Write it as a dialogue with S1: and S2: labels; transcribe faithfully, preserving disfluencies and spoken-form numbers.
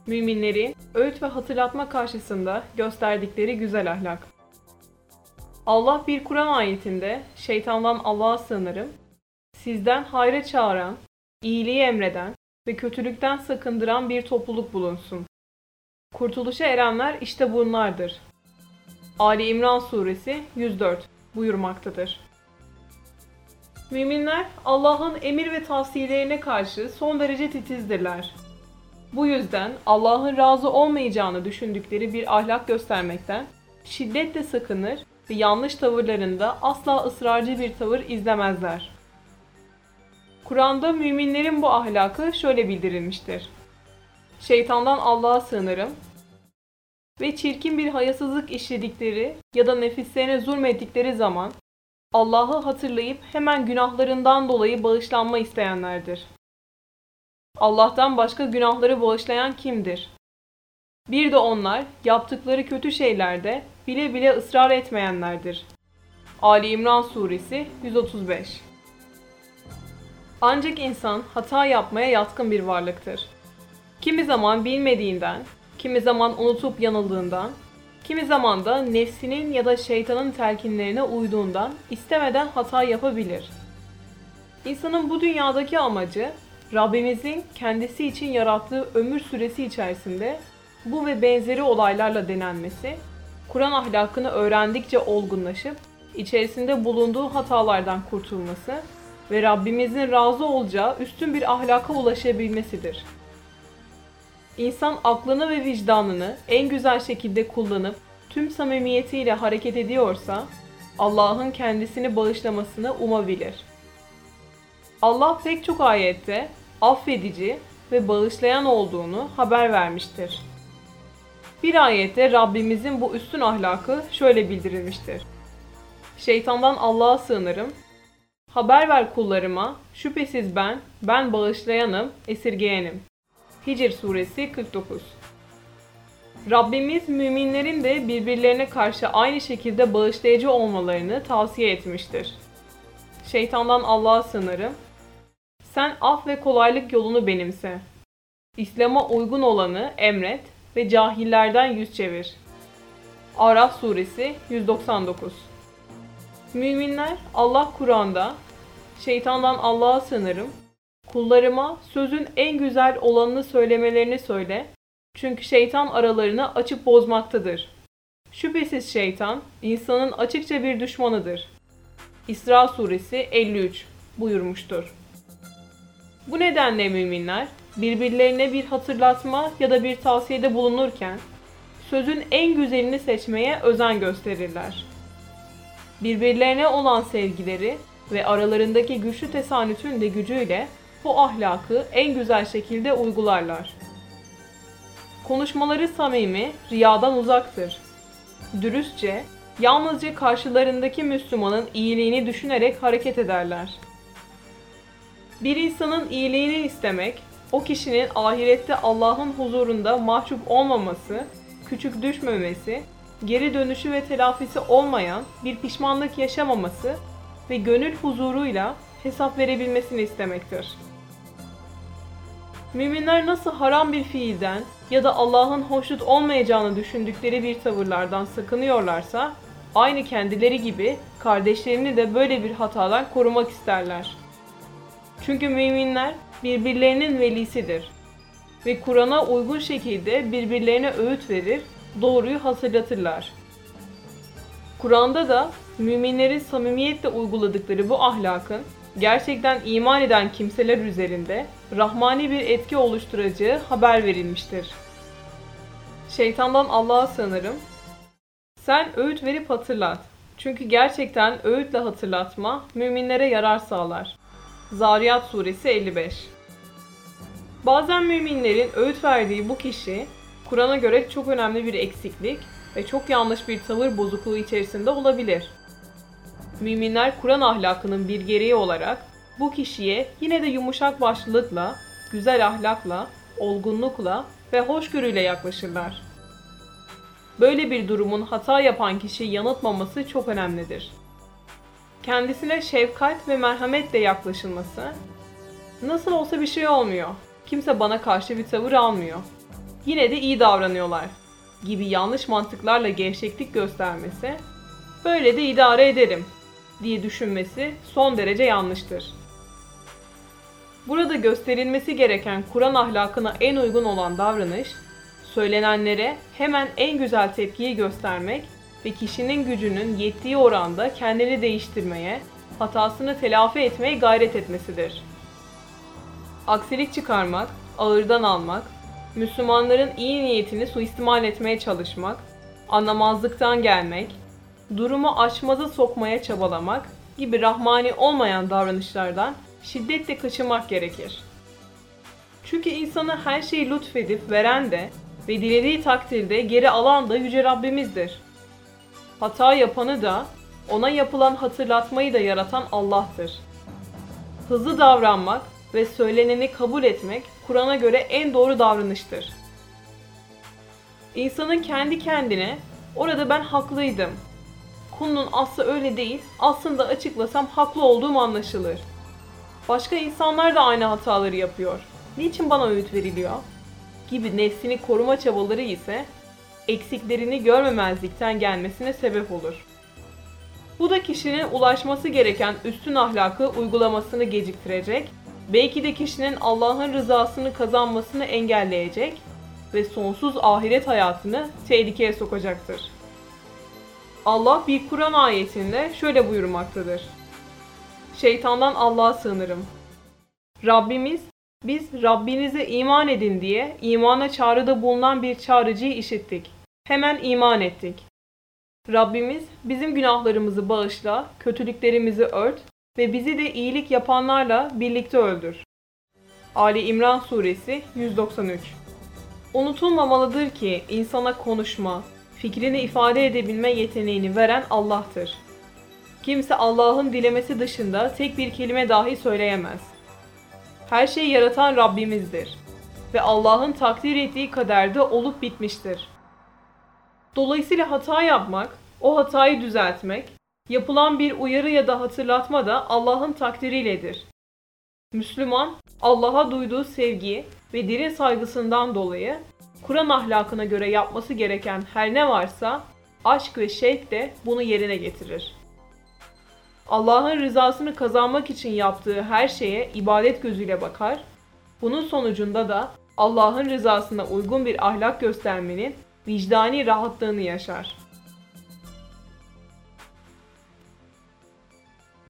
S1: Müminlerin öğüt ve hatırlatma karşısında gösterdikleri güzel ahlak. Allah bir Kur'an ayetinde şeytandan Allah'a sığınırım, sizden hayra çağıran, iyiliği emreden ve kötülükten sakındıran bir topluluk bulunsun. Kurtuluşa erenler işte bunlardır. Ali İmran Suresi yüz dört buyurmaktadır. Müminler Allah'ın emir ve tavsiyelerine karşı son derece titizdirler. Bu yüzden Allah'ın razı olmayacağını düşündükleri bir ahlak göstermekten şiddetle sakınır ve yanlış tavırlarında asla ısrarcı bir tavır izlemezler. Kur'an'da müminlerin bu ahlakı şöyle bildirilmiştir. Şeytandan Allah'a sığınırım ve çirkin bir hayasızlık işledikleri ya da nefislerine zulmettikleri zaman Allah'ı hatırlayıp hemen günahlarından dolayı bağışlanma isteyenlerdir. Allah'tan başka günahları bağışlayan kimdir? Bir de onlar yaptıkları kötü şeylerde bile bile ısrar etmeyenlerdir. Ali İmran Suresi yüz otuz beş. Ancak insan hata yapmaya yatkın bir varlıktır. Kimi zaman bilmediğinden, kimi zaman unutup yanıldığından, kimi zaman da nefsinin ya da şeytanın telkinlerine uyduğundan istemeden hata yapabilir. İnsanın bu dünyadaki amacı, Rabbimizin kendisi için yarattığı ömür süresi içerisinde bu ve benzeri olaylarla denenmesi, Kur'an ahlakını öğrendikçe olgunlaşıp, içerisinde bulunduğu hatalardan kurtulması ve Rabbimizin razı olacağı üstün bir ahlaka ulaşabilmesidir. İnsan aklını ve vicdanını en güzel şekilde kullanıp tüm samimiyetiyle hareket ediyorsa, Allah'ın kendisini bağışlamasını umabilir. Allah pek çok ayette affedici ve bağışlayan olduğunu haber vermiştir. Bir ayette Rabbimizin bu üstün ahlakı şöyle bildirilmiştir. Şeytandan Allah'a sığınırım. Haber ver kullarıma, şüphesiz ben, ben bağışlayanım, esirgeyenim. Hicr Suresi kırk dokuz. Rabbimiz müminlerin de birbirlerine karşı aynı şekilde bağışlayıcı olmalarını tavsiye etmiştir. Şeytandan Allah'a sığınırım. Sen af ve kolaylık yolunu benimse. İslam'a uygun olanı emret ve cahillerden yüz çevir. Araf Suresi yüz doksan dokuz. Müminler Allah Kur'an'da şeytandan Allah'a sığınırım. Kullarıma sözün en güzel olanını söylemelerini söyle. Çünkü şeytan aralarını açıp bozmaktadır. Şüphesiz şeytan insanın açıkça bir düşmanıdır. İsra Suresi elli üç buyurmuştur. Bu nedenle müminler birbirlerine bir hatırlatma ya da bir tavsiyede bulunurken sözün en güzelini seçmeye özen gösterirler. Birbirlerine olan sevgileri ve aralarındaki güçlü tesanütün de gücüyle bu ahlakı en güzel şekilde uygularlar. Konuşmaları samimi, riyadan uzaktır. Dürüstçe, yalnızca karşılarındaki Müslümanın iyiliğini düşünerek hareket ederler. Bir insanın iyiliğini istemek, o kişinin ahirette Allah'ın huzurunda mahcup olmaması, küçük düşmemesi, geri dönüşü ve telafisi olmayan bir pişmanlık yaşamaması ve gönül huzuruyla hesap verebilmesini istemektir. Müminler nasıl haram bir fiilden ya da Allah'ın hoşnut olmayacağını düşündükleri bir tavırlardan sakınıyorlarsa, aynı kendileri gibi kardeşlerini de böyle bir hatadan korumak isterler. Çünkü müminler birbirlerinin velisidir ve Kur'an'a uygun şekilde birbirlerine öğüt verir, doğruyu hatırlatırlar. Kur'an'da da müminlerin samimiyetle uyguladıkları bu ahlakın gerçekten iman eden kimseler üzerinde rahmani bir etki oluşturacağı haber verilmiştir. Şeytandan Allah'a sığınırım. Sen öğüt verip hatırlat. Çünkü gerçekten öğütle hatırlatma müminlere yarar sağlar. Zariyat Suresi elli beş. Bazen müminlerin öğüt verdiği bu kişi, Kur'an'a göre çok önemli bir eksiklik ve çok yanlış bir tavır bozukluğu içerisinde olabilir. Müminler Kur'an ahlakının bir gereği olarak bu kişiye yine de yumuşak başlılıkla, güzel ahlakla, olgunlukla ve hoşgörüyle yaklaşırlar. Böyle bir durumun hata yapan kişiyi yanıltmaması çok önemlidir. Kendisine şefkat ve merhametle yaklaşılması, nasıl olsa bir şey olmuyor, kimse bana karşı bir tavır almıyor, yine de iyi davranıyorlar gibi yanlış mantıklarla gevşeklik göstermesi, böyle de idare ederim diye düşünmesi son derece yanlıştır. Burada gösterilmesi gereken Kur'an ahlakına en uygun olan davranış, söylenenlere hemen en güzel tepkiyi göstermek ve kişinin gücünün yettiği oranda kendini değiştirmeye, hatasını telafi etmeye gayret etmesidir. Aksilik çıkarmak, ağırdan almak, Müslümanların iyi niyetini suistimal etmeye çalışmak, anlamazlıktan gelmek, durumu aşmaza sokmaya çabalamak gibi rahmani olmayan davranışlardan şiddetle kaçınmak gerekir. Çünkü insana her şeyi lütfedip veren de ve dilediği takdirde geri alan da Yüce Rabbimizdir. Hata yapanı da, ona yapılan hatırlatmayı da yaratan Allah'tır. Hızlı davranmak ve söyleneni kabul etmek Kur'an'a göre en doğru davranıştır. İnsanın kendi kendine, orada ben haklıydım, konunun aslı öyle değil, aslında açıklasam haklı olduğum anlaşılır. Başka insanlar da aynı hataları yapıyor, niçin bana öğüt veriliyor? Gibi nefsini koruma çabaları ise eksiklerini görmemezlikten gelmesine sebep olur. Bu da kişinin ulaşması gereken üstün ahlakı uygulamasını geciktirecek, belki de kişinin Allah'ın rızasını kazanmasını engelleyecek ve sonsuz ahiret hayatını tehlikeye sokacaktır. Allah bir Kur'an ayetinde şöyle buyurmaktadır: Şeytandan Allah'a sığınırım. Rabbimiz, biz Rabbinize iman edin diye imana çağrıda bulunan bir çağrıcıyı işittik. Hemen iman ettik. Rabbimiz bizim günahlarımızı bağışla, kötülüklerimizi ört ve bizi de iyilik yapanlarla birlikte öldür. Ali İmran Suresi yüz doksan üç. Unutulmamalıdır ki insana konuşma, fikrini ifade edebilme yeteneğini veren Allah'tır. Kimse Allah'ın dilemesi dışında tek bir kelime dahi söyleyemez. Her şeyi yaratan Rabbimizdir ve Allah'ın takdir ettiği kaderde olup bitmiştir. Dolayısıyla hata yapmak, o hatayı düzeltmek, yapılan bir uyarı ya da hatırlatma da Allah'ın takdiriyledir. Müslüman, Allah'a duyduğu sevgi ve derin saygısından dolayı Kur'an ahlakına göre yapması gereken her ne varsa aşk ve şevkle bunu yerine getirir. Allah'ın rızasını kazanmak için yaptığı her şeye ibadet gözüyle bakar, bunun sonucunda da Allah'ın rızasına uygun bir ahlak göstermenin vicdani rahatlığını yaşar.